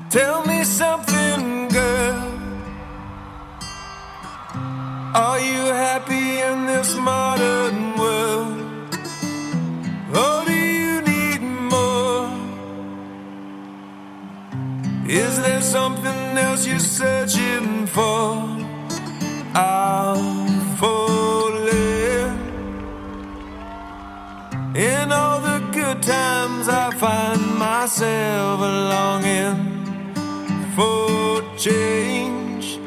Tell me something, girl. Are you happy in this modern world? Or do you need more? Is there something else you're searching for? I'm falling. In all the good times I find myself longing for change,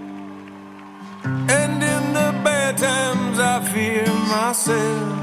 and in the bad times I fear myself.